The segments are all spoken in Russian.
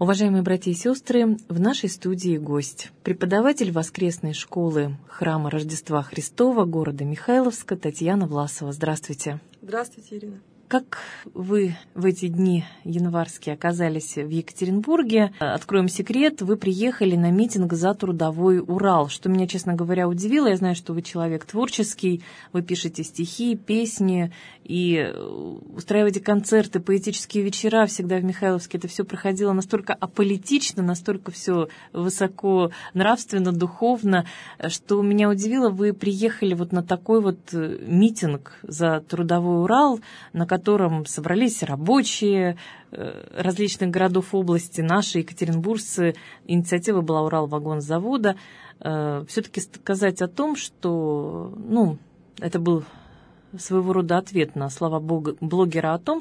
Уважаемые братья и сестры, в нашей студии гость, преподаватель воскресной школы Храма Рождества Христова города Михайловска Татьяна Власова. Здравствуйте. Здравствуйте, Ирина. Как вы в эти дни январские оказались в Екатеринбурге? Откроем секрет, вы приехали на митинг за трудовой Урал, что меня, честно говоря, удивило. Я знаю, что вы человек творческий, вы пишете стихи, песни и устраиваете концерты, поэтические вечера всегда в Михайловске. Это все проходило настолько аполитично, настолько все высоко нравственно, духовно, что меня удивило. Вы приехали вот на такой вот митинг за трудовой Урал, на котором собрались рабочие различных городов области, наши екатеринбуржцы. Инициатива была Уралвагонзавода. Все-таки сказать о том, что это был своего рода ответ на слова блогера о том,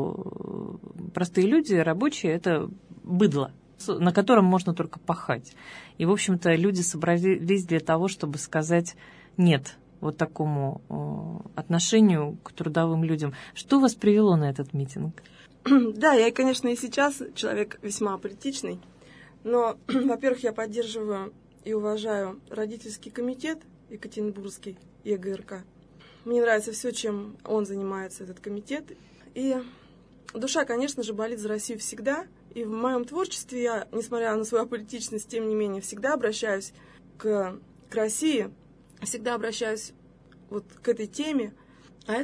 что простые люди, рабочие, это быдло, на котором можно только пахать. И, в общем-то, люди собрались для того, чтобы сказать «нет» вот такому отношению к трудовым людям. Что вас привело на этот митинг? Да, я, конечно, и сейчас человек весьма аполитичный, но, во-первых, я поддерживаю и уважаю родительский комитет Екатеринбургский, ЕГРК. Мне нравится все, чем он занимается, этот комитет. И душа, конечно же, болит за Россию всегда. И в моем творчестве я, несмотря на свою аполитичность, тем не менее, всегда обращаюсь к России, всегда обращаюсь вот к этой теме. А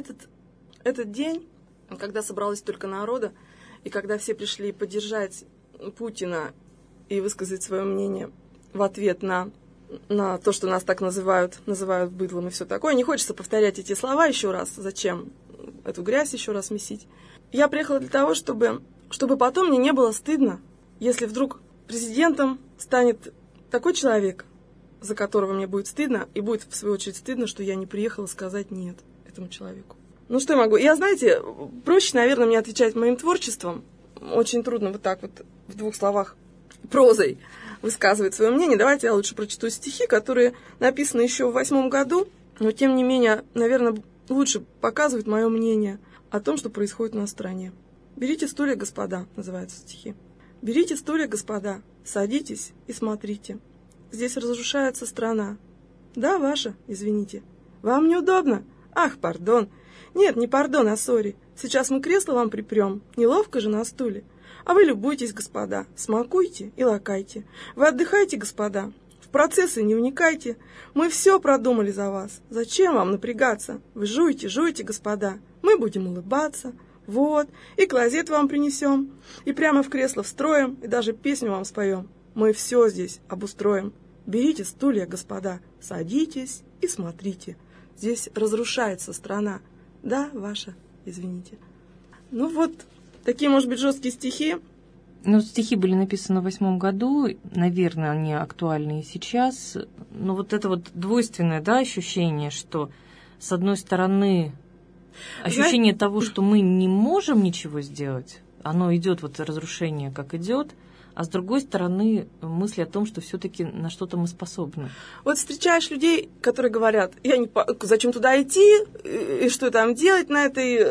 этот день, когда собралось только народа, и когда все пришли поддержать Путина и высказать свое мнение в ответ на то, что нас так называют быдлом и все такое. Не хочется повторять эти слова еще раз. Зачем эту грязь еще раз месить? Я приехала для того, чтобы потом мне не было стыдно, если вдруг президентом станет такой человек, за которого мне будет стыдно, и будет, в свою очередь, стыдно, что я не приехала сказать «нет» этому человеку. Ну, что я могу? Я, знаете, проще, наверное, мне отвечать моим творчеством. Очень трудно вот так вот в двух словах прозой высказывать свое мнение. Давайте я лучше прочту стихи, которые написаны еще в 2008 году, но, тем не менее, наверное, лучше показывают мое мнение о том, что происходит у нас в стране. «Берите стулья, господа», называются стихи. «Берите стулья, господа, садитесь и смотрите. Здесь разрушается страна. Да, ваша, извините. Вам неудобно? Ах, пардон. Нет, не пардон, а сори. Сейчас мы кресло вам припрем. Неловко же на стуле. А вы любуйтесь, господа, смакуйте и лакайте. Вы отдыхайте, господа. В процессы не вникайте. Мы все продумали за вас. Зачем вам напрягаться? Вы жуйте, господа. Мы будем улыбаться. Вот, и клозет вам принесем, и прямо в кресло встроим, и даже песню вам споем. Мы все здесь обустроим. Берите стулья, господа, садитесь и смотрите. Здесь разрушается страна. Да, ваша, извините». Ну вот, такие, может быть, жесткие стихи. Ну, стихи были написаны в 2008 году, наверное, они актуальны и сейчас. Но вот это вот двойственное, да, ощущение, что, с одной стороны, ощущение того, что мы не можем ничего сделать, оно идет, вот разрушение как идет, а с другой стороны, мысли о том, что все-таки на что-то мы способны. Вот встречаешь людей, которые говорят, зачем туда идти, и что там делать на этой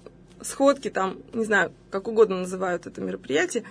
сходке, там, не знаю, как угодно называют это мероприятие.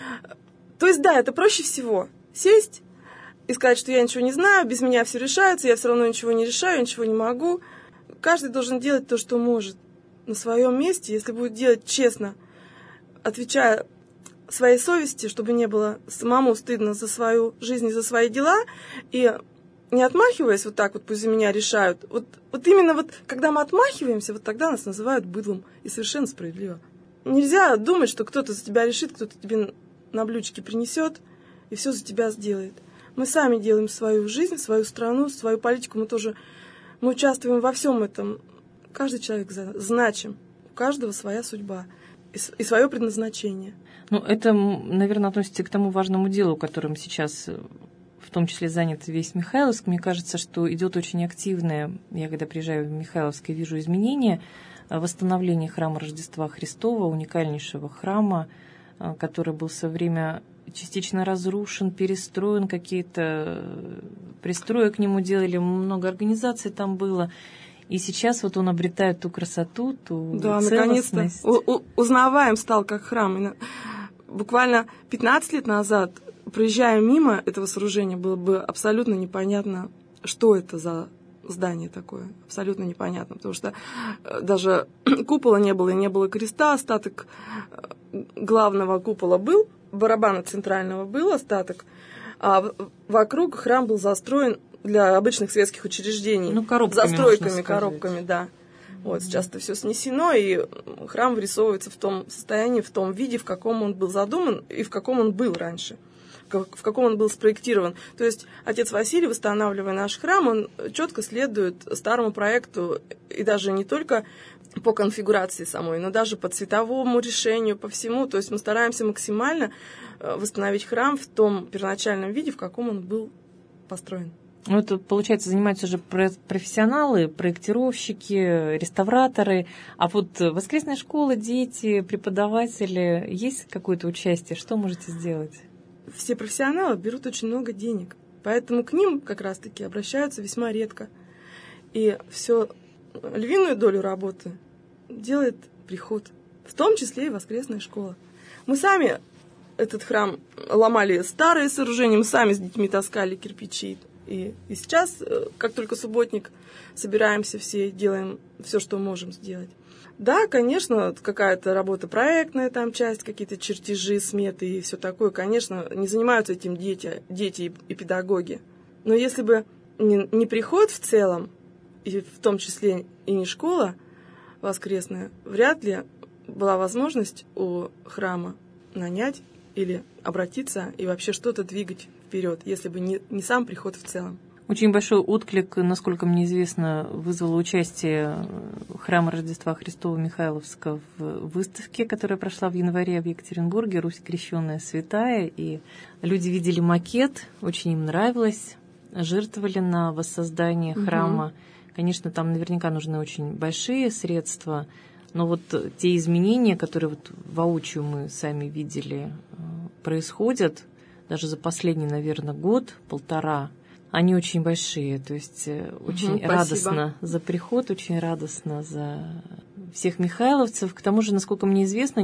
То есть, да, это проще всего сесть и сказать, что я ничего не знаю, без меня все решается, я все равно ничего не решаю, ничего не могу. Каждый должен делать то, что может на своем месте, если будет делать честно, отвечая своей совести, чтобы не было самому стыдно за свою жизнь и за свои дела, и не отмахиваясь вот так вот, пусть за меня решают. Вот именно вот, когда мы отмахиваемся, вот тогда нас называют быдлом, и совершенно справедливо. Нельзя думать, что кто-то за тебя решит, кто-то тебе на блюдечке принесет и все за тебя сделает. Мы сами делаем свою жизнь, свою страну, свою политику, мы участвуем во всем этом. Каждый человек значим, у каждого своя судьба и свое предназначение. Ну, это, наверное, относится к тому важному делу, которым сейчас в том числе занят весь Михайловск. Мне кажется, что идет очень активное, я когда приезжаю в Михайловск и вижу изменения, восстановление храма Рождества Христова, уникальнейшего храма, который был в свое время частично разрушен, перестроен, какие-то пристрои к нему делали, много организаций там было. И сейчас вот он обретает ту красоту, ту целостность. Наконец-то узнаваем стал как храм. буквально 15 лет назад, проезжая мимо этого сооружения, было бы абсолютно непонятно, что это за здание такое. Абсолютно непонятно, потому что даже купола не было, и не было креста, остаток главного купола был, барабана центрального был остаток, а вокруг храм был застроен для обычных светских учреждений. Ну, коробками, застройками, коробками, да. Вот, сейчас это все снесено, и храм вырисовывается в том состоянии, в том виде, в каком он был задуман и в каком он был раньше, в каком он был спроектирован. То есть отец Василий, восстанавливая наш храм, он четко следует старому проекту, и даже не только по конфигурации самой, но даже по цветовому решению, по всему. То есть мы стараемся максимально восстановить храм в том первоначальном виде, в каком он был построен. Ну, это, получается, занимаются уже профессионалы, проектировщики, реставраторы. А вот воскресная школа, дети, преподаватели, есть какое-то участие? Что можете сделать? Все профессионалы берут очень много денег, поэтому к ним как раз-таки обращаются весьма редко. И все львиную долю работы делает приход, в том числе и воскресная школа. Мы сами этот храм ломали старые сооружения, мы сами с детьми таскали кирпичи. И сейчас, как только субботник, собираемся все, делаем все, что можем сделать. Да, конечно, какая-то работа проектная, там часть, какие-то чертежи, сметы и все такое. Конечно, не занимаются этим дети и педагоги. Но если бы не приход в целом, и в том числе и не школа воскресная, вряд ли была возможность у храма нанять или обратиться и вообще что-то двигать вперед, если бы не сам приход в целом. Очень большой отклик, насколько мне известно, вызвало участие храма Рождества Христова Михайловска в выставке, которая прошла в январе в Екатеринбурге, «Русь крещенная святая». И люди видели макет, очень им нравилось, жертвовали на воссоздание храма. Конечно, там наверняка нужны очень большие средства, но вот те изменения, которые вот воочию мы сами видели, происходят даже за последний, наверное, год-полтора, они очень большие. То есть очень радостно за приход, очень радостно за всех михайловцев. К тому же, насколько мне известно,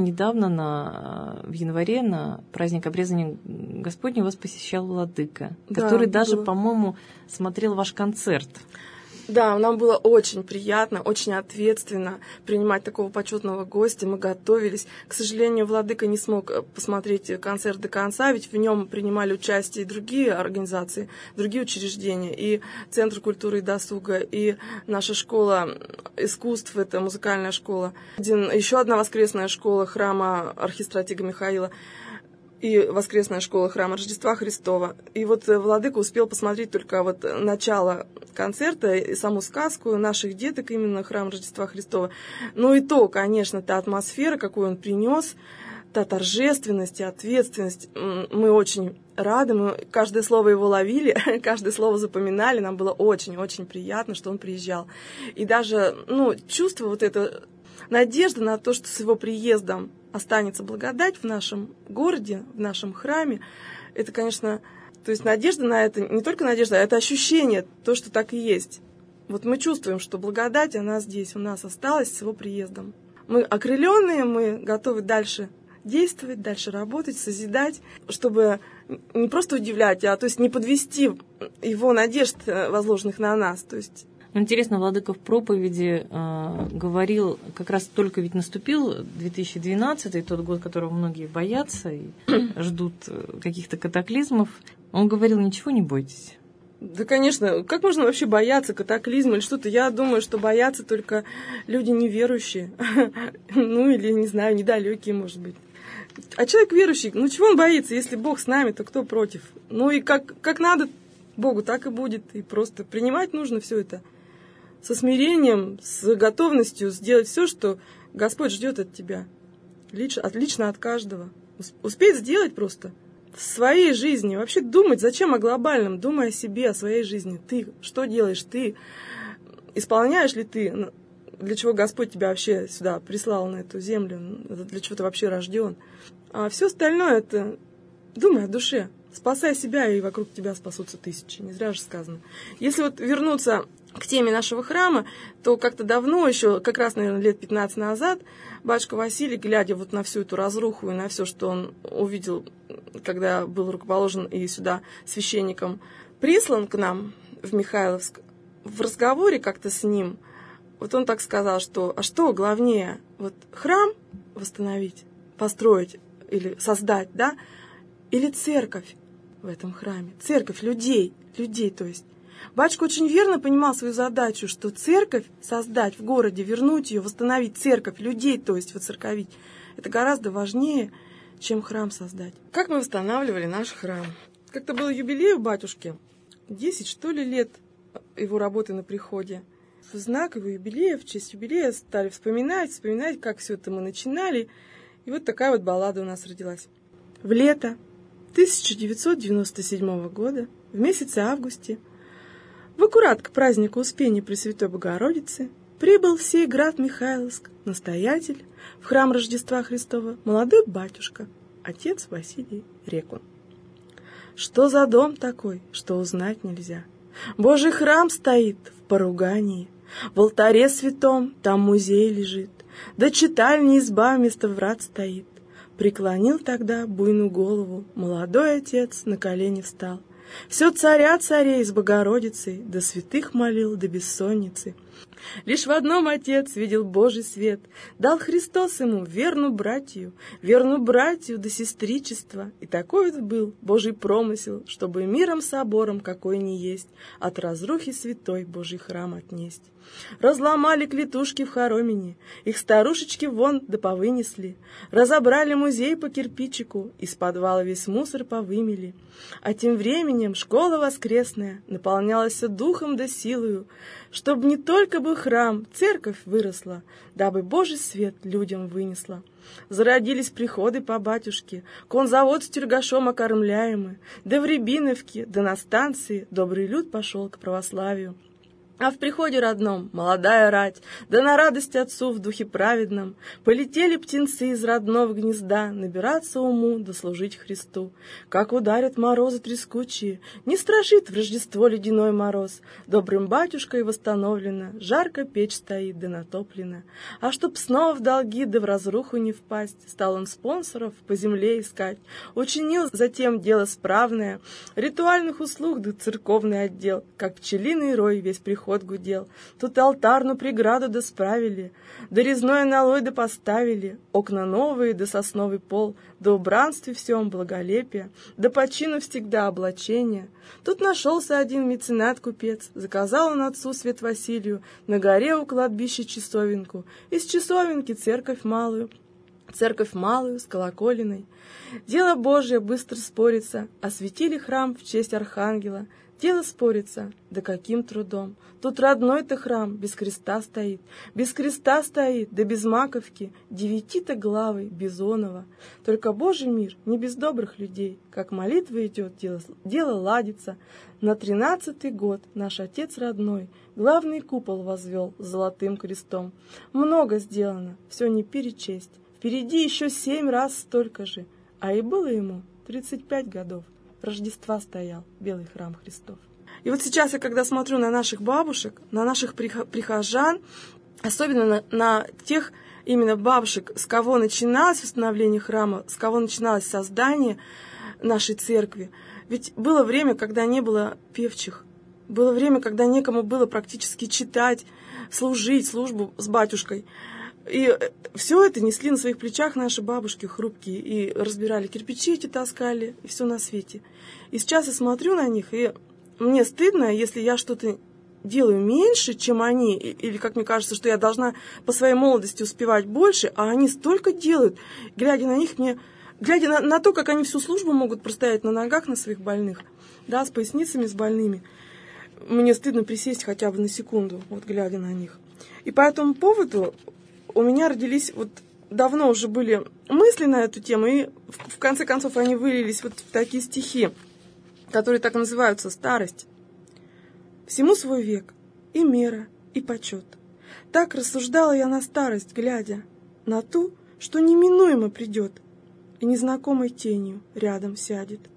недавно в январе на праздник обрезания Господня вас посещал владыка, который даже, по-моему, смотрел ваш концерт. Да, нам было очень приятно, очень ответственно принимать такого почетного гостя. Мы готовились. К сожалению, владыка не смог посмотреть концерт до конца, ведь в нем принимали участие и другие организации, другие учреждения, и Центр культуры и досуга, и наша школа искусств, это музыкальная школа, еще одна воскресная школа храма архистратига Михаила, и воскресная школа храма Рождества Христова. И вот владыка успел посмотреть только вот начало концерта и саму сказку наших деток, именно храм Рождества Христова. Но и то, конечно, та атмосфера, какую он принес, та торжественность и ответственность. Мы очень рады, мы каждое слово его ловили, каждое слово запоминали. Нам было очень-очень приятно, что он приезжал. И даже чувство вот это, надежда на то, что с его приездом останется благодать в нашем городе, в нашем храме. Это, конечно, то есть надежда на это, не только надежда, а это ощущение, то, что так и есть. Вот мы чувствуем, что благодать, она здесь, у нас осталась с его приездом. Мы окрыленные, мы готовы дальше действовать, дальше работать, созидать, чтобы не просто удивлять, а то есть не подвести его надежд, возложенных на нас. То есть интересно, владыка в проповеди говорил, как раз только ведь наступил 2012, тот год, которого многие боятся и ждут каких-то катаклизмов. Он говорил, ничего не бойтесь. Да, конечно. Как можно вообще бояться катаклизма или что-то? Я думаю, что боятся только люди неверующие. Или, не знаю, недалекие, может быть. А человек верующий, чего он боится? Если Бог с нами, то кто против? И как надо Богу, так и будет. И просто принимать нужно все это со смирением, с готовностью сделать все, что Господь ждет от тебя. Лично от каждого. Успеть сделать просто в своей жизни. Вообще думать, зачем о глобальном? Думай о себе, о своей жизни. Ты что делаешь? Ты исполняешь ли ты, для чего Господь тебя вообще сюда прислал, на эту землю? Для чего ты вообще рожден? А все остальное это думай о душе. Спасай себя, и вокруг тебя спасутся тысячи. Не зря же сказано. Если вот вернуться к теме нашего храма, то как-то давно, еще как раз, наверное, лет 15 назад, батюшка Василий, глядя вот на всю эту разруху и на все, что он увидел, когда был рукоположен и сюда священником прислан к нам в Михайловск, в разговоре как-то с ним, вот он так сказал, что а что главнее, вот храм восстановить, построить или создать, да, или церковь в этом храме, церковь людей, то есть. Батюшка очень верно понимал свою задачу, что церковь создать в городе, вернуть ее, восстановить церковь, людей, то есть воцерковить, это гораздо важнее, чем храм создать. Как мы восстанавливали наш храм? Как-то был юбилей у батюшки, 10, что ли, лет его работы на приходе. В знак его юбилея, в честь юбилея стали вспоминать, как все это мы начинали. И вот такая вот баллада у нас родилась. В лето 1997 года, в месяце августе, в аккурат к празднику Успения Пресвятой Богородицы, прибыл в сей град Михайловск настоятель в храм Рождества Христова, молодой батюшка, отец Василий Рекун. Что за дом такой, что узнать нельзя? Божий храм стоит в поругании, в алтаре святом там музей лежит, да читальня изба вместо врат стоит. Преклонил тогда буйную голову, молодой отец на колени встал. Все царя царей с Богородицей, до святых молил, до бессонницы. Лишь в одном отец видел Божий свет, дал Христос ему верную братью до сестричества. И такой вот был Божий промысел, чтобы миром собором, какой ни есть, от разрухи святой Божий храм отнесть. Разломали клетушки в хоромине, их старушечки вон да повынесли, разобрали музей по кирпичику, из подвала весь мусор повымели. А тем временем школа воскресная наполнялась духом да силою, чтоб не только бы храм, церковь выросла, дабы Божий свет людям вынесла. Зародились приходы по батюшке, конзавод с тюргашом окормляемый, да в Рябиновке, да на станции добрый люд пошел к православию. А в приходе родном молодая рать, да на радость отцу в духе праведном полетели птенцы из родного гнезда набираться уму да служить Христу. Как ударят морозы трескучие, не страшит в Рождество ледяной мороз. Добрым батюшкой восстановлена, жарко печь стоит да натоплена. А чтоб снова в долги да в разруху не впасть, стал он спонсоров по земле искать. Учинил затем дело справное, ритуальных услуг да церковный отдел, как пчелиный рой весь приход гудел. Тут алтарную преграду да справили, да резной аналой да поставили, окна новые да сосновый пол, да убранстве всем благолепие, да по чину всегда облачение. Тут нашелся один меценат-купец, заказал он отцу Свет Василию на горе у кладбища часовенку, из часовенки церковь малую с колоколиной. Дело Божие быстро спорится, осветили храм в честь архангела. Дело спорится, да каким трудом. Тут родной-то храм без креста стоит, да без маковки, 9-то главы Бизонова. Только Божий мир не без добрых людей. Как молитва идет, дело ладится. На 13-й год наш отец родной главный купол возвел с золотым крестом. Много сделано, все не перечесть. Впереди еще 7 раз столько же, а и было ему 35 годов. Рождества стоял белый храм Христов. И вот сейчас я, когда смотрю на наших бабушек, на наших прихожан, особенно на тех именно бабушек, с кого начиналось восстановление храма, с кого начиналось создание нашей церкви. Ведь было время, когда не было певчих, было время, когда некому было практически читать, служить службу с батюшкой. И все это несли на своих плечах наши бабушки хрупкие, и разбирали кирпичи эти, таскали, и все на свете. И сейчас я смотрю на них, и мне стыдно, если я что-то делаю меньше, чем они, или, как мне кажется, что я должна по своей молодости успевать больше, а они столько делают. Глядя на них, глядя на то, как они всю службу могут простоять на ногах на своих больных, да, с поясницами, с больными, мне стыдно присесть хотя бы на секунду, вот глядя на них. И по этому поводу у меня родились, вот давно уже были мысли на эту тему, и в конце концов они вылились вот в такие стихи, которые так и называются «Старость». «Всему свой век, и мера, и почет. Так рассуждала я на старость, глядя на ту, что неминуемо придет, и незнакомой тенью рядом сядет.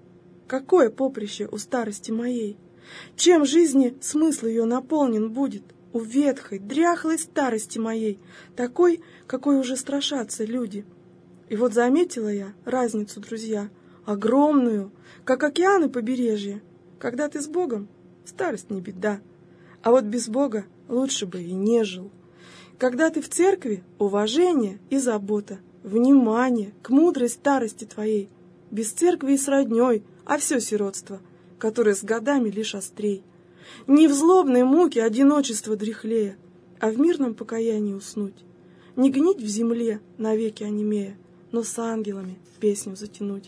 какое поприще у старости моей? Чем жизни смысл ее наполнен будет? У ветхой, дряхлой старости моей, такой, какой уже страшатся люди. И вот заметила я разницу, друзья, огромную, как океаны побережья. Когда ты с Богом, старость не беда, а вот без Бога лучше бы и не жил. Когда ты в церкви, уважение и забота, внимание к мудрой старости твоей, без церкви и с родней, а все сиротство, которое с годами лишь острей. Не в злобной муке одиночество дряхлея, а в мирном покаянии уснуть. Не гнить в земле, навеки онемея, но с ангелами песню затянуть.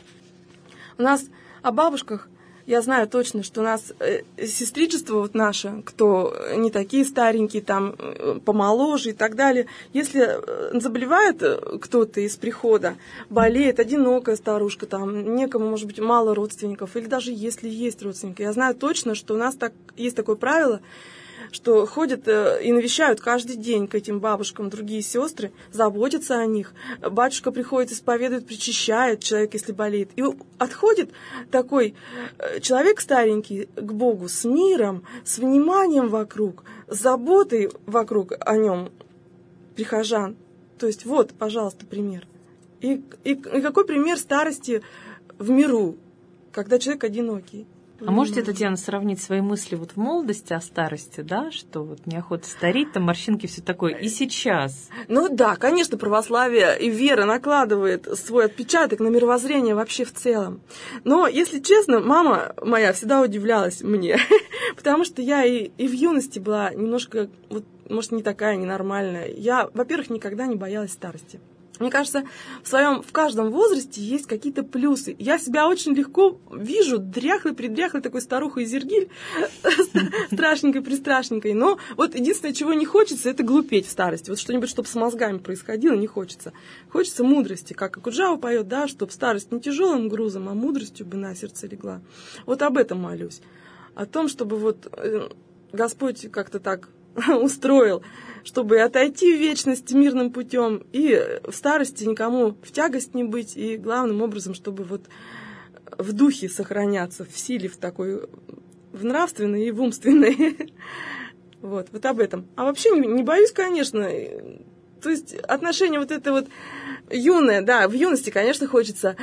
У нас о бабушках я знаю точно, что у нас сестричество вот наше, кто не такие старенькие, там помоложе и так далее, если заболевает кто-то из прихода, болеет, одинокая старушка, там некому, может быть, мало родственников, или даже если есть родственники, я знаю точно, что у нас есть такое правило, что ходят и навещают каждый день к этим бабушкам другие сестры, заботятся о них. Батюшка приходит, исповедует, причащает человек, если болеет. И отходит такой человек старенький к Богу с миром, с вниманием вокруг, с заботой вокруг о нем прихожан. То есть вот, пожалуйста, пример. И какой пример старости в миру, когда человек одинокий? А можете, Татьяна, сравнить свои мысли вот в молодости о старости, да, что вот неохота стареть, там морщинки, все такое, и сейчас? Ну да, конечно, православие и вера накладывает свой отпечаток на мировоззрение вообще в целом. Но, если честно, мама моя всегда удивлялась мне, потому что я и в юности была немножко, вот, может, не такая ненормальная. Я, во-первых, никогда не боялась старости. Мне кажется, в каждом возрасте есть какие-то плюсы. Я себя очень легко вижу дряхлой-предряхлой такой старухой Изергиль, страшненькой-пристрашненькой. Но вот единственное, чего не хочется, это глупеть в старости. Вот что-нибудь, чтобы с мозгами происходило, не хочется. Хочется мудрости, как Акуджава поет, да, чтобы старость не тяжелым грузом, а мудростью бы на сердце легла. Вот об этом молюсь. О том, чтобы вот Господь как-то так устроил, чтобы отойти в вечность мирным путем и в старости никому в тягость не быть, и главным образом, чтобы вот в духе сохраняться, в силе в такой, в нравственной и в умственной. Вот об этом. А вообще не боюсь, конечно. То есть отношение вот это вот юное, да, в юности, конечно, хочется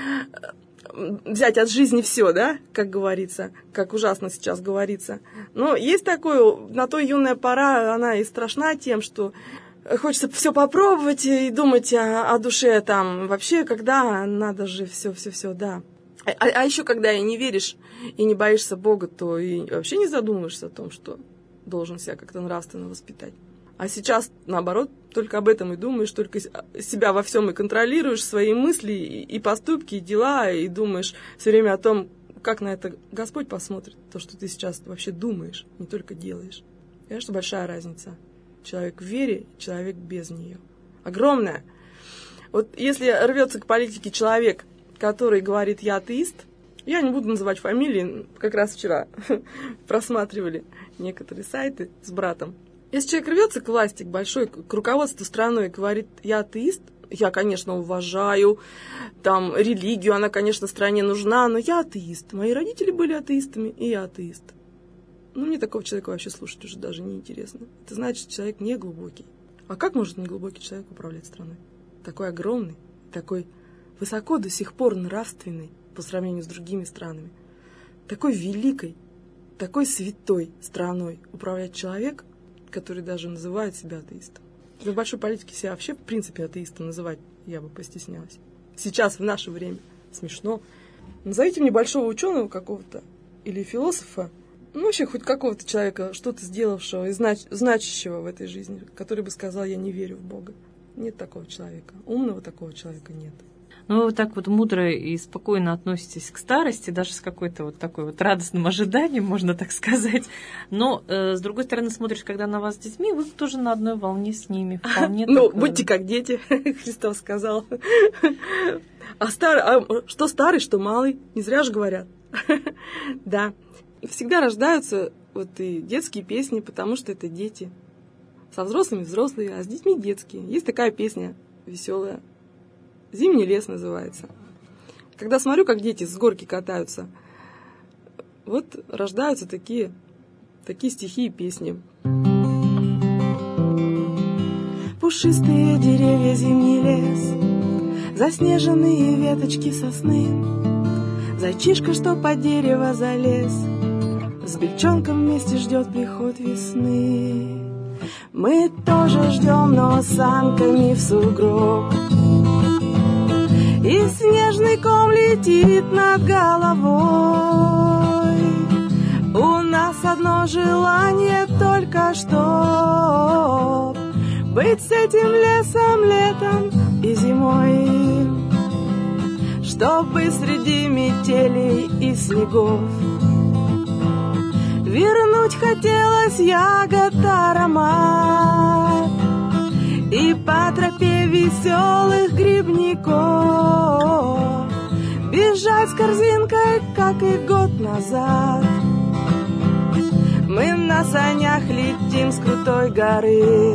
взять от жизни все, да, как говорится, как ужасно сейчас говорится. Но есть такое, на то юная пора, она и страшна тем, что хочется все попробовать и думать о душе там. Вообще, когда надо же все, да. А еще, когда и не веришь, и не боишься Бога, то и вообще не задумываешься о том, что должен себя как-то нравственно воспитать. А сейчас, наоборот, только об этом и думаешь, только себя во всем и контролируешь, свои мысли, и поступки, и дела, и думаешь все время о том, как на это Господь посмотрит, то, что ты сейчас вообще думаешь, не только делаешь. Конечно, большая разница. Человек в вере, человек без нее. Огромная. Вот если рвется к политике человек, который говорит «я атеист», я не буду называть фамилии, как раз вчера просматривали некоторые сайты с братом. Если человек рвется к власти, к руководству страной и говорит «я атеист», я, конечно, уважаю там религию, она, конечно, стране нужна, но я атеист. Мои родители были атеистами, и я атеист. Ну, мне такого человека вообще слушать уже даже неинтересно. Это значит, человек не глубокий. А как может неглубокий человек управлять страной? Такой огромный, такой высоко до сих пор нравственный по сравнению с другими странами. Такой великой, такой святой страной управлять человек, который даже называет себя атеистом. В большой политике себя вообще, в принципе, атеистом называть я бы постеснялась. Сейчас, в наше время, смешно. Назовите мне большого ученого какого-то или философа, ну, вообще хоть какого-то человека, что-то сделавшего и значащего в этой жизни, который бы сказал, я не верю в Бога. Нет такого человека. Умного такого человека нет. Ну, вы вот так вот мудро и спокойно относитесь к старости, даже с какой-то вот такой вот радостным ожиданием, можно так сказать. Но, с другой стороны, смотришь, когда на вас с детьми, вы тоже на одной волне с ними. Вполне ну, будьте как дети, Христос сказал. Что старый, что малый, не зря же говорят. Да. Всегда рождаются вот и детские песни, потому что это дети. Со взрослыми взрослые, а с детьми детские. Есть такая песня веселая. «Зимний лес» называется. Когда смотрю, как дети с горки катаются, вот рождаются такие стихи и песни. Пушистые деревья, зимний лес, заснеженные веточки сосны, зайчишка, что под дерево залез, с бельчонком вместе ждет приход весны. Мы тоже ждем, но санками в сугроб, и снежный ком летит над головой. У нас одно желание только что быть с этим лесом летом и зимой, чтобы среди метелей и снегов вернуть хотелось ягод аромат и по тропе веселых грибников бежать с корзинкой, как и год назад. Мы на санях летим с крутой горы,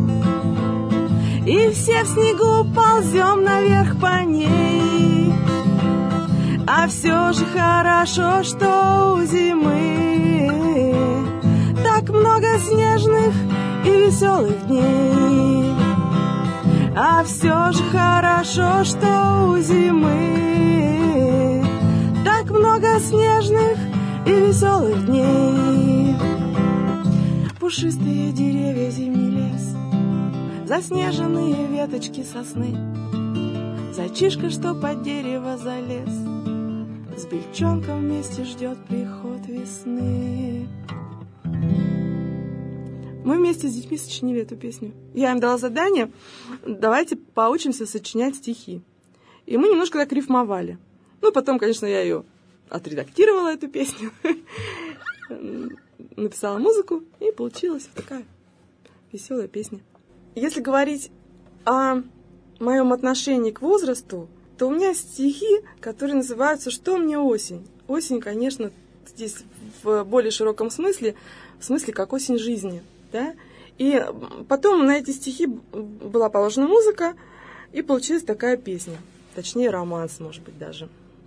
и все в снегу ползем наверх по ней. А все же хорошо, что у зимы так много снежных и веселых дней. А все же хорошо, что у зимы так много снежных и веселых дней. Пушистые деревья, зимний лес, заснеженные веточки сосны, зайчишка, что под дерево залез, с бельчонком вместе ждет приход весны. Мы вместе с детьми сочинили эту песню. Я им дала задание: давайте поучимся сочинять стихи. И мы немножко так рифмовали. Ну, потом, конечно, я ее отредактировала, эту песню, написала музыку, и получилась такая веселая песня. Если говорить о моем отношении к возрасту, то у меня стихи, которые называются «Что мне осень?». Осень, конечно, здесь в более широком смысле, в смысле как осень жизни. Да? И потом на эти стихи была положена музыка, и получилась такая песня. Точнее, романс, может быть, даже.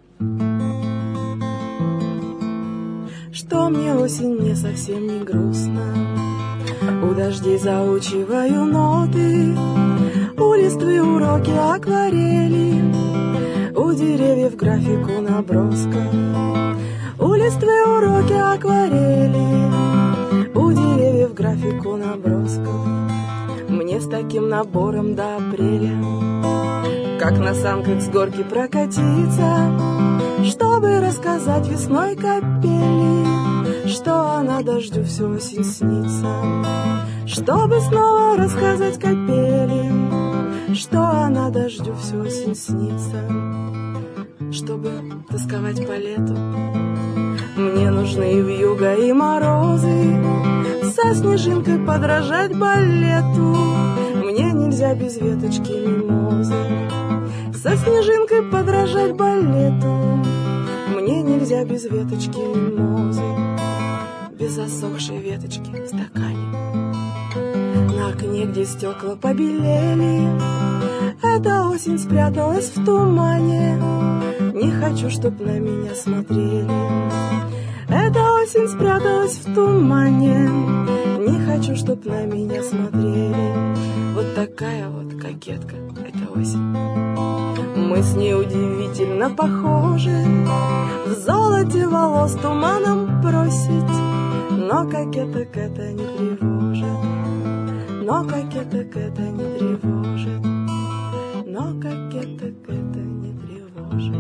Что мне осень, мне совсем не грустно. У дождей заучиваю ноты, у листвы уроки акварели, у деревьев графику наброска. У листвы уроки акварели, у деревьев графику наброска. Мне с таким набором до апреля, как на санках с горки прокатиться, чтобы рассказать весной капели, что она дождю всю осень снится. Чтобы снова рассказать капели, что она дождю всю осень снится. Чтобы тосковать по лету, мне нужны вьюга и морозы, со снежинкой подражать балету. Мне нельзя без веточки мимозы, со снежинкой подражать балету. Мне нельзя без веточки мимозы, без засохшей веточки в стакане. На окне, где стекла побелели, эта осень спряталась в тумане. Не хочу, чтоб на меня смотрели. Эта осень спряталась в тумане. Не хочу, чтоб на меня смотрели. Вот такая вот кокетка эта осень. Мы с ней удивительно похожи, в золоте волос туманом просить. Но кокеток это не тревожит, но кокеток это не тревожит, но кокеток это не тревожит.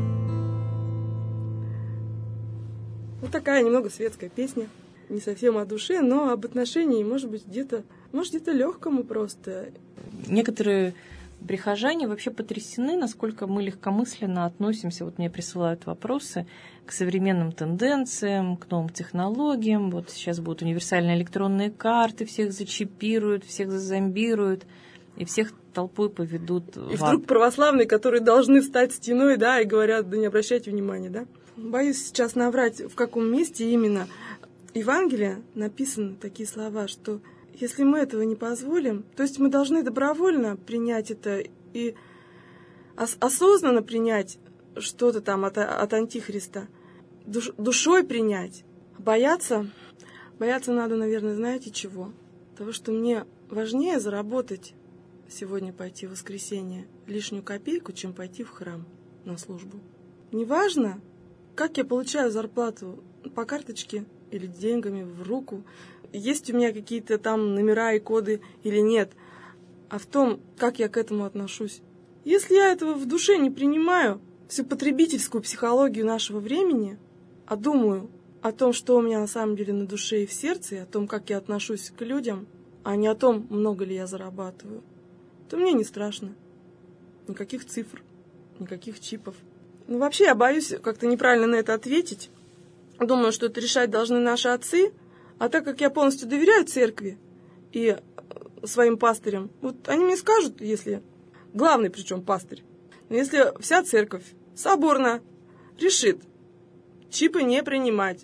Вот такая немного светская песня. Не совсем о душе, но об отношении, может быть, где-то легкому просто. Некоторые прихожане вообще потрясены, насколько мы легкомысленно относимся, вот мне присылают вопросы, к современным тенденциям, к новым технологиям. Вот сейчас будут универсальные электронные карты, всех зачипируют, всех зазомбируют, и всех толпой поведут в ад. И вдруг православные, которые должны встать стеной, да, и говорят: да не обращайте внимания, да. Боюсь сейчас наврать, в каком месте именно Евангелия написаны такие слова, что если мы этого не позволим, то есть мы должны добровольно принять это и осознанно принять что-то там от Антихриста, душой принять. Бояться надо, наверное, знаете чего? Того, что мне важнее заработать сегодня, пойти в воскресенье лишнюю копейку, чем пойти в храм на службу. Неважно, как я получаю зарплату, по карточке или деньгами в руку, есть у меня какие-то там номера и коды или нет, а в том, как я к этому отношусь. Если я этого в душе не принимаю, всю потребительскую психологию нашего времени, а думаю о том, что у меня на самом деле на душе и в сердце, и о том, как я отношусь к людям, а не о том, много ли я зарабатываю, то мне не страшно. Никаких цифр, никаких чипов. Ну, вообще, я боюсь как-то неправильно на это ответить. Думаю, что это решать должны наши отцы. А так как я полностью доверяю церкви и своим пастырям, вот они мне скажут, если... Главный причем пастырь. Но если вся церковь соборно решит чипы не принимать,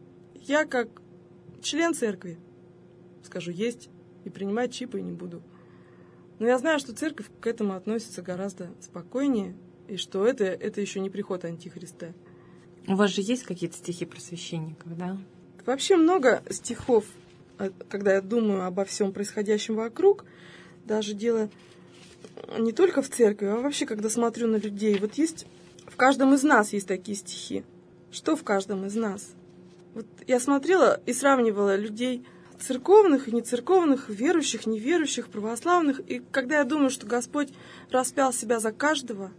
я как член церкви скажу есть и принимать чипы не буду. Но я знаю, что церковь к этому относится гораздо спокойнее, и что это еще не приход Антихриста. У вас же есть какие-то стихи про священников, да? Вообще много стихов, когда я думаю обо всем происходящем вокруг, даже дело не только в церкви, а вообще, когда смотрю на людей. Вот есть, в каждом из нас есть такие стихи. Что в каждом из нас? Вот я смотрела и сравнивала людей церковных и нецерковных, верующих, неверующих, православных. И когда я думаю, что Господь распял себя за каждого,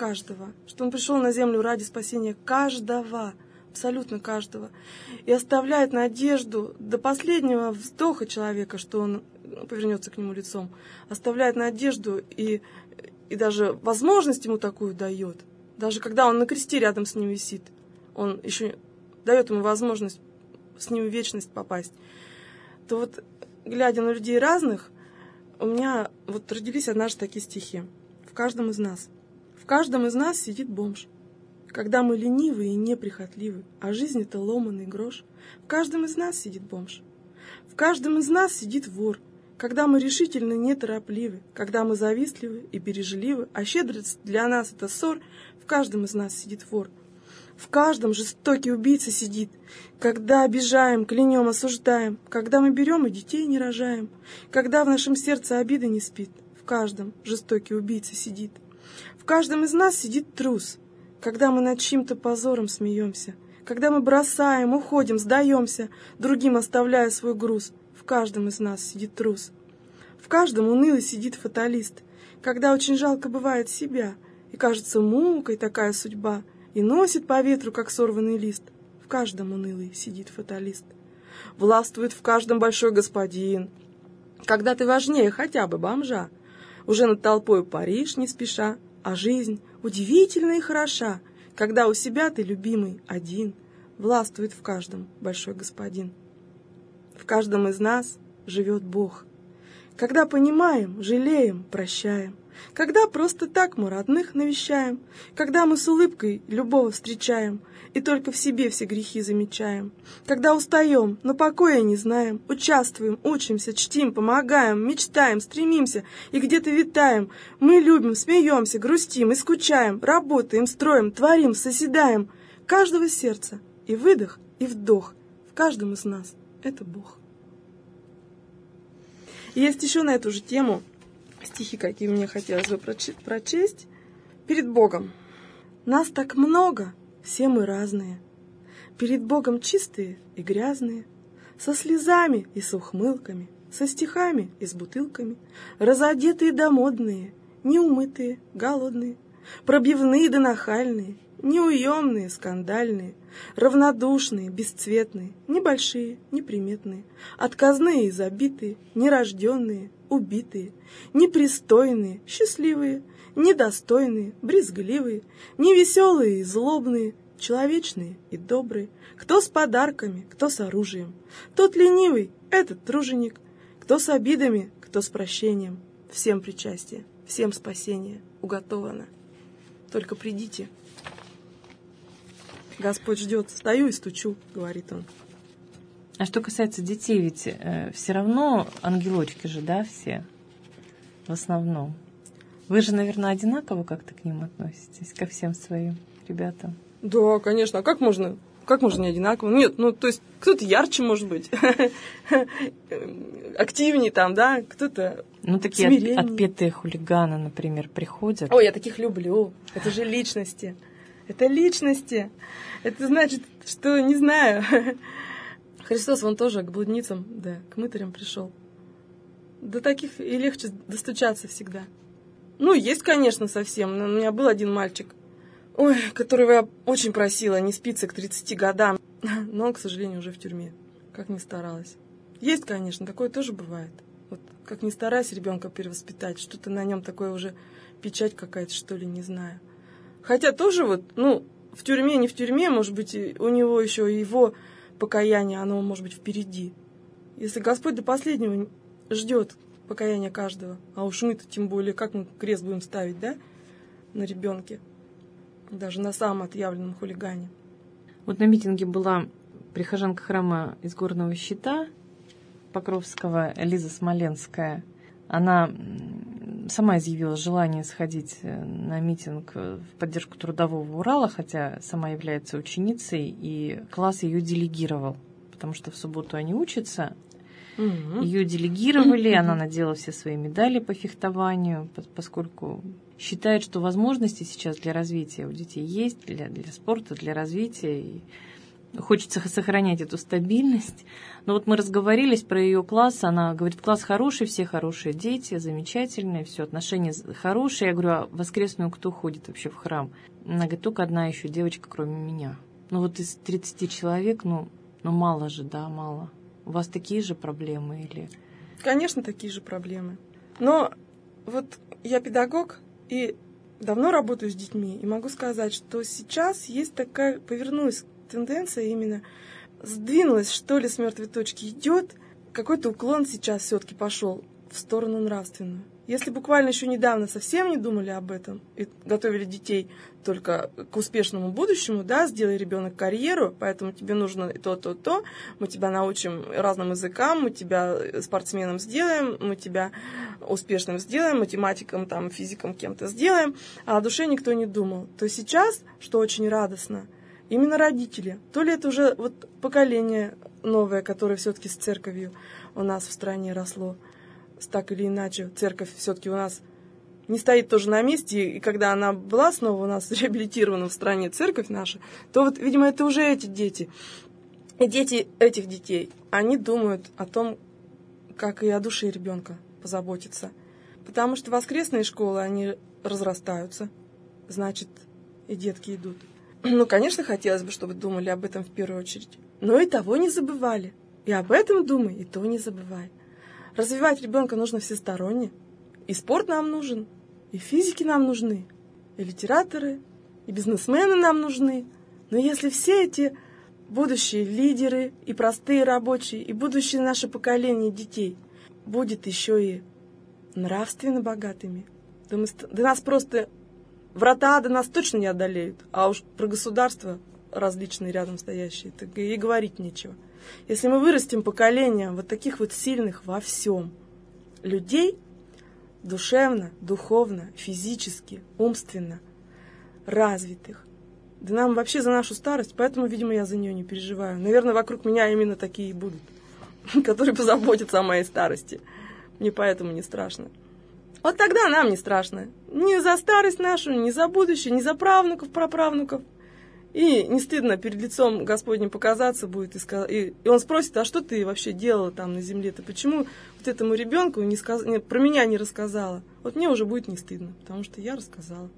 что Он пришел на землю ради спасения каждого, абсолютно каждого, и оставляет надежду до последнего вздоха человека, что он повернется к нему лицом, оставляет надежду и даже возможность ему такую дает. Даже когда он на кресте рядом с ним висит, он еще дает ему возможность с ним в вечность попасть. То вот, глядя на людей разных, у меня вот родились однажды такие стихи. В каждом из нас сидит бомж. Когда мы ленивы и неприхотливы, а жизнь — это ломаный грош, в каждом из нас сидит бомж. В каждом из нас сидит вор. Когда мы решительно неторопливы, когда мы завистливы и бережливы, а щедрость для нас — это ссор, в каждом из нас сидит вор. В каждом жестокий убийца сидит. Когда обижаем, клянем, осуждаем, когда мы берем и детей не рожаем, когда в нашем сердце обида не спит, в каждом жестокий убийца сидит. В каждом из нас сидит трус. Когда мы над чьим-то позором смеемся, когда мы бросаем, уходим, сдаемся, другим оставляя свой груз, в каждом из нас сидит трус. В каждом унылый сидит фаталист, когда очень жалко бывает себя, и кажется мукой такая судьба, и носит по ветру, как сорванный лист. В каждом унылый сидит фаталист. Властвует в каждом большой господин, когда ты важнее хотя бы бомжа. Уже над толпой паришь не спеша, а жизнь удивительна и хороша, когда у себя ты, любимый, один. Властвует в каждом большой господин. В каждом из нас живет Бог. Когда понимаем, жалеем, прощаем, когда просто так мы родных навещаем, когда мы с улыбкой любого встречаем и только в себе все грехи замечаем, когда устаем, но покоя не знаем, участвуем, учимся, чтим, помогаем, мечтаем, стремимся и где-то витаем, мы любим, смеемся, грустим и скучаем, работаем, строим, творим, созидаем. Каждого сердца и выдох, и вдох в каждом из нас — это Бог. И есть еще на эту же тему стихи, какие мне хотелось бы прочесть. Перед Богом. Нас так много, все мы разные. Перед Богом чистые и грязные, со слезами и с ухмылками, со стихами и с бутылками, разодетые да модные, неумытые, голодные, пробивные да нахальные, неуемные, скандальные, равнодушные, бесцветные, небольшие, неприметные, отказные и забитые, нерожденные, убитые, непристойные, счастливые, недостойные, брезгливые, невеселые и злобные, человечные и добрые, кто с подарками, кто с оружием, тот ленивый, этот труженик, кто с обидами, кто с прощением, всем причастие, всем спасение уготовано. Только придите. Господь ждет. Стою и стучу, говорит он. А что касается детей, ведь все равно ангелочки же, да, все? В основном. Вы же, наверное, одинаково как-то к ним относитесь, ко всем своим ребятам? Да, конечно. А как можно как можно не одинаково? Нет, ну, то есть кто-то ярче, может быть, активнее там, да, кто-то такие отпетые хулиганы, например, приходят. Ой, я таких люблю. Это же личности. Это личности. Это значит, что, не знаю, Христос вон тоже к блудницам, да, к мытарям пришел. До таких и легче достучаться всегда. Ну, есть, конечно, совсем. Но у меня был один мальчик, которого я очень просила не спиться к 30 годам. Но он, к сожалению, уже в тюрьме. Как ни старалась. Есть, конечно, такое тоже бывает. Вот как ни старайся ребенка перевоспитать, что-то на нем такое уже печать какая-то, что ли, не знаю. Хотя тоже вот, в тюрьме, не в тюрьме, может быть, у него еще и его покаяние, оно может быть впереди. Если Господь до последнего ждет покаяния каждого, а уж мы-то тем более, как мы крест будем ставить, да, на ребенке, даже на самом отъявленном хулигане. Вот на митинге была прихожанка храма из Горного Щита Покровского, Лиза Смоленская. Она сама изъявила желание сходить на митинг в поддержку Трудового Урала, хотя сама является ученицей, и класс ее делегировал, потому что в субботу они учатся. Ее делегировали, она надела все свои медали по фехтованию, поскольку считает, что возможности сейчас для развития у детей есть, для спорта, для развития, и хочется сохранять эту стабильность. Но вот мы разговорились про ее класс, она говорит, класс хороший, все хорошие дети, замечательные, все, отношения хорошие. Я говорю, а в воскресную кто ходит вообще в храм? Она говорит, только одна еще девочка, кроме меня. Ну вот из 30 человек, мало же, да, мало. У вас такие же проблемы или? Конечно, такие же проблемы. Но вот я педагог и давно работаю с детьми, и могу сказать, что сейчас есть такая, повернулась тенденция именно, сдвинулась, что ли, с мертвой точки, идет какой-то уклон сейчас все-таки пошел в сторону нравственную. Если буквально еще недавно совсем не думали об этом и готовили детей только к успешному будущему, да, сделай ребенок карьеру, поэтому тебе нужно то, мы тебя научим разным языкам, мы тебя спортсменом сделаем, мы тебя успешным сделаем, математиком, там, физиком кем-то сделаем, а о душе никто не думал. То сейчас, что очень радостно, именно родители, то ли это уже вот поколение новое, которое все-таки с церковью у нас в стране росло, так или иначе, церковь все-таки у нас не стоит тоже на месте, и когда она была снова у нас реабилитирована в стране, церковь наша, то вот, видимо, это уже эти дети. И дети этих детей, они думают о том, как и о душе ребенка позаботиться. Потому что воскресные школы, они разрастаются, значит, и детки идут. Ну, конечно, хотелось бы, чтобы думали об этом в первую очередь. Но и того не забывали. И об этом думай, и то не забывай. Развивать ребенка нужно всесторонне. И спорт нам нужен, и физики нам нужны, и литераторы, и бизнесмены нам нужны. Но если все эти будущие лидеры, и простые рабочие, и будущее наше поколение детей будет еще и нравственно богатыми, да нас просто врата ада нас точно не одолеют. А уж про государства различные рядом стоящие, так и говорить нечего. Если мы вырастим поколение вот таких вот сильных во всем людей, душевно, духовно, физически, умственно развитых, да нам вообще за нашу старость, поэтому, видимо, я за нее не переживаю. Наверное, вокруг меня именно такие и будут, которые позаботятся о моей старости. Мне поэтому не страшно. Вот тогда нам не страшно. Ни за старость нашу, ни за будущее, ни за правнуков, праправнуков. И не стыдно перед лицом Господним показаться будет. И он спросит, а что ты вообще делала там на земле? Ты почему вот этому ребенку про меня не рассказала? Вот мне уже будет не стыдно, потому что я рассказала.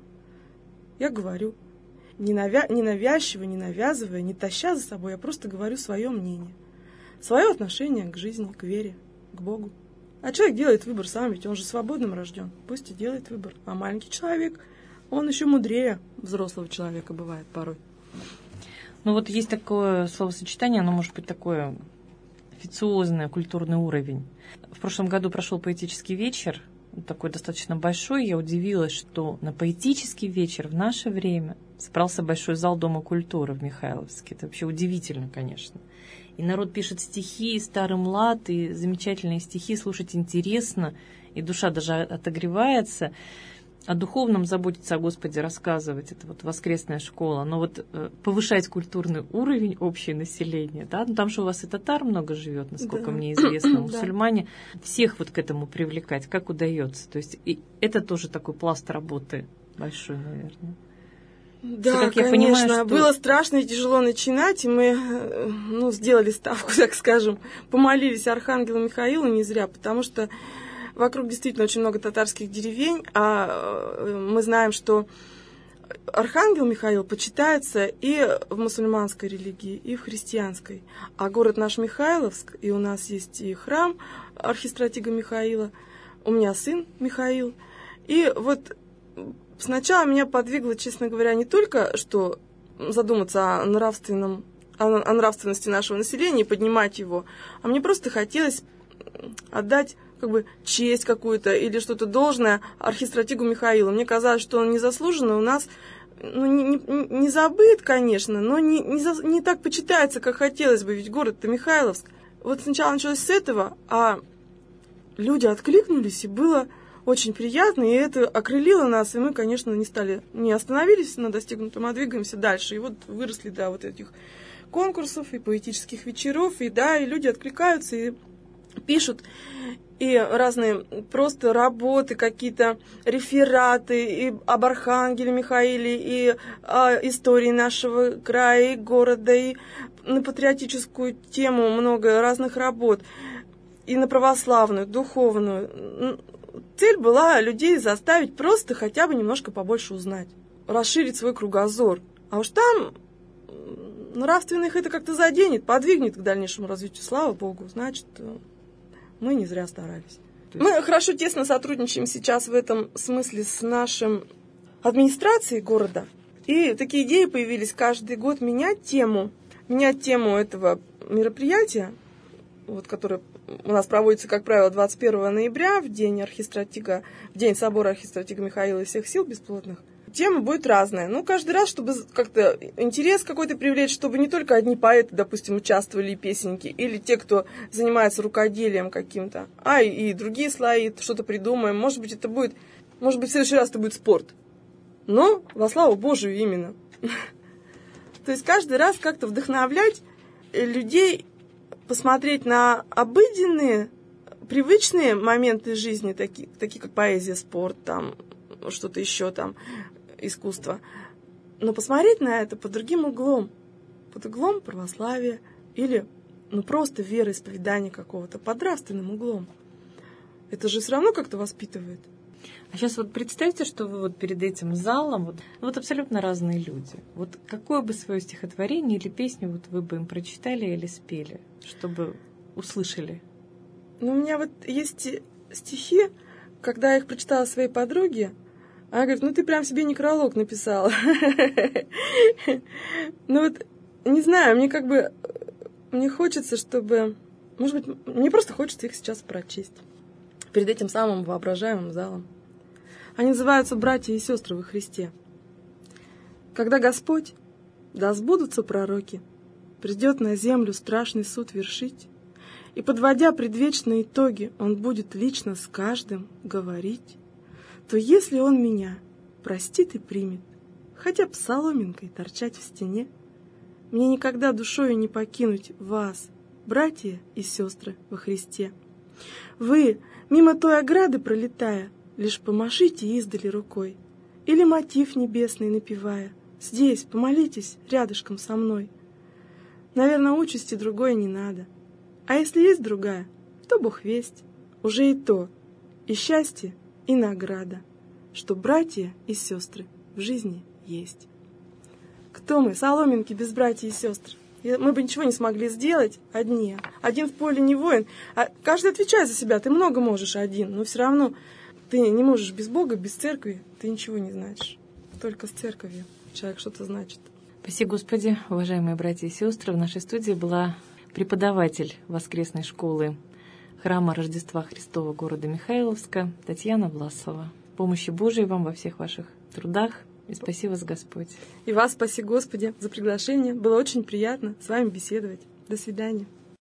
Я говорю, не навязчиво, не навязывая, не таща за собой, я просто говорю свое мнение. Свое отношение к жизни, к вере, к Богу. А человек делает выбор сам, ведь он же свободным рожден. Пусть и делает выбор. А маленький человек, он еще мудрее взрослого человека бывает порой. Ну вот есть такое словосочетание, оно может быть такое официозное, культурный уровень. В прошлом году прошел поэтический вечер, такой достаточно большой. Я удивилась, что на поэтический вечер в наше время собрался большой зал Дома культуры в Михайловске. Это вообще удивительно, конечно. И народ пишет стихи, старый млад, и замечательные стихи, слушать интересно, и душа даже отогревается. о духовном заботиться, о Господе рассказывать, это вот воскресная школа, но вот повышать культурный уровень общего населения, да, ну там же у вас и татар много живет, насколько мне известно, мусульмане, всех вот к этому привлекать, как удается, то есть и это тоже такой пласт работы большой, наверное. Да, как я конечно, понимаю, что... было страшно и тяжело начинать, и мы, сделали ставку, так скажем, помолились Архангелу Михаилу не зря, потому что вокруг действительно очень много татарских деревень, а мы знаем, что Архангел Михаил почитается и в мусульманской религии, и в христианской. А город наш Михайловск, и у нас есть и храм архистратига Михаила, у меня сын Михаил. И вот сначала меня подвигло, честно говоря, не только что задуматься о нравственности нашего населения и поднимать его, а мне просто хотелось отдать честь какую-то или что-то должное архистратигу Михаилу. Мне казалось, что он незаслуженно у нас не забыт, конечно, но не так почитается, как хотелось бы, ведь город-то Михайловск. Вот сначала началось с этого, а люди откликнулись, и было очень приятно, и это окрылило нас, и мы, конечно, не остановились на достигнутом, а двигаемся дальше. И вот выросли до вот этих конкурсов и поэтических вечеров, и люди откликаются и пишут, и разные просто работы, какие-то рефераты и об Архангеле Михаиле, и о истории нашего края и города, и на патриотическую тему много разных работ, и на православную, духовную. Цель была людей заставить просто хотя бы немножко побольше узнать, расширить свой кругозор. А уж там нравственных это как-то заденет, подвигнет к дальнейшему развитию, слава Богу, значит, мы не зря старались. Мы хорошо, тесно сотрудничаем сейчас в этом смысле с нашей администрацией города. И такие идеи появились каждый год менять тему этого мероприятия, которое у нас проводится, как правило, 21 ноября, в день собора архистратига Михаила и всех сил бесплотных. Тема будет разная. Каждый раз, чтобы как-то интерес какой-то привлечь, чтобы не только одни поэты, допустим, участвовали и песенники, или те, кто занимается рукоделием каким-то, а и другие слои, что-то придумаем. Может быть, в следующий раз это будет спорт. Но во славу Божию именно. То есть каждый раз как-то вдохновлять людей, посмотреть на обыденные, привычные моменты жизни, такие как поэзия, спорт, там, что-то еще там, искусство. Но посмотреть на это под другим углом. Под углом православия или просто вероисповедания какого-то, под нравственным углом. Это же все равно как-то воспитывает. А сейчас представьте, что вы перед этим залом, абсолютно разные люди. Какое бы свое стихотворение или песню вы бы им прочитали или спели, чтобы услышали? У меня есть стихи, когда я их прочитала своей подруге, она говорит, ты прям себе некролог написала. Не знаю, мне хочется, чтобы... Может быть, мне просто хочется их сейчас прочесть перед этим самым воображаемым залом. Они называются «Братья и сестры во Христе». Когда Господь, да сбудутся пророки, придет на землю страшный суд вершить, и, подводя предвечные итоги, Он будет лично с каждым говорить, то если Он меня простит и примет, хотя б соломинкой торчать в стене, мне никогда душою не покинуть вас, братья и сестры во Христе. Вы, мимо той ограды пролетая, лишь помашите издали рукой, или мотив небесный напевая, здесь помолитесь рядышком со мной. Наверное, участи другой не надо, а если есть другая, то Бог весть, уже и то, и счастье, и награда, что братья и сестры в жизни есть. Кто мы, соломинки без братьев и сестр? Мы бы ничего не смогли сделать одни. Один в поле не воин. А каждый отвечает за себя. Ты много можешь один, но все равно ты не можешь без Бога, без церкви. Ты ничего не значишь. Только с церковью человек что-то значит. Спаси Господи, уважаемые братья и сестры. В нашей студии была преподаватель воскресной школы храма Рождества Христова города Михайловска Татьяна Власова. Помощи Божией вам во всех ваших трудах. И спаси вас, Господь. И вас спаси, Господи, за приглашение. Было очень приятно с вами беседовать. До свидания.